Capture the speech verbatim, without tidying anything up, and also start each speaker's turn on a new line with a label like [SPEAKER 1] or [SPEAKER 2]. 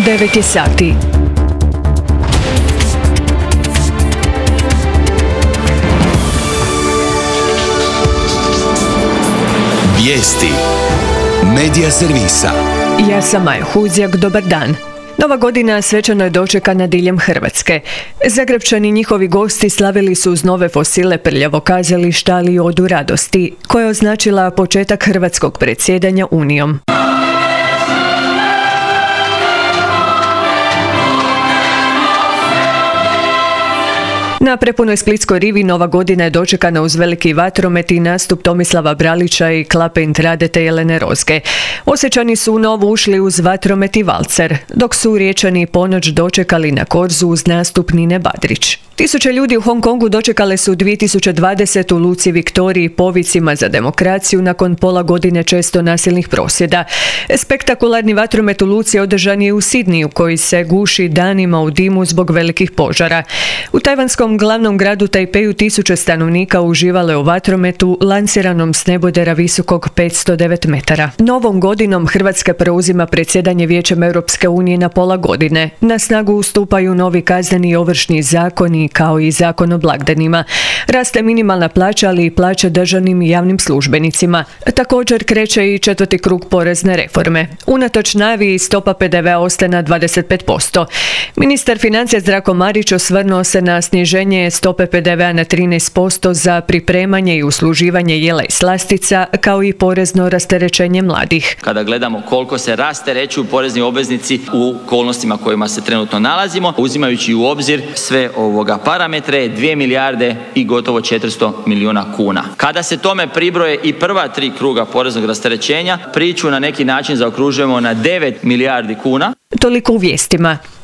[SPEAKER 1] devet je sati.
[SPEAKER 2] Vijesti Medija servisa.
[SPEAKER 1] Ja sam Maja Huzjak, dobar dan. Nova godina svečano je dočekana diljem Hrvatske. Zagrebčani i njihovi gosti slavili su uz nove fosile prljavog kazališta, ali i odu radosti, koja je označila početak hrvatskog predsjedanja Unijom. Na prepunoj Splitskoj rivi Nova godina je dočekana uz veliki vatromet i nastup Tomislava Bralića i Klape Intrade te Jelene Rozge. Osječani su u novu ušli uz vatromet i valcer, dok su Riječani ponoć dočekali na Korzu uz nastup Nine Badrić. Tisuće ljudi u Hong Kongu dočekale su dvije tisuće dvadesete u Luci Viktoriji povicima za demokraciju nakon pola godine često nasilnih prosvjeda. Spektakularni vatromet u Luci održan je u Sidniju, koji se guši danima u dimu zbog velikih požara. U tajvanskom glavnom gradu Tajpeju tisuće stanovnika uživale u vatrometu lansiranom s nebodera visokog petsto devet metara. Novom godinom Hrvatska preuzima predsjedanje Vijećem Europske unije na pola godine. Na snagu stupaju novi kazneni i ovršni zakoni, kao i zakon o blagdanima. Raste minimalna plaća, ali i plaća državnim i javnim službenicima. Također kreće i četvrti krug porezne reforme. Unatoč najavi stopa pe de ve a ostaje na dvadeset pet posto. Ministar financija Zdravko Marić osvrnuo se na sniženje stope pe de ve a na trinaest posto za pripremanje i usluživanje jela i slastica, kao i porezno rasterećenje mladih.
[SPEAKER 3] Kada gledamo koliko se rasterećuju porezni obveznici u okolnostima kojima se trenutno nalazimo, uzimajući u obzir sve ovoga parametre, dvije milijarde i gotovo četiristo milijuna kuna. Kada se tome pribroje i prva tri kruga poreznog rasterećenja, priču na neki način zaokružujemo na devet milijardi kuna.
[SPEAKER 1] Toliko u vijestima.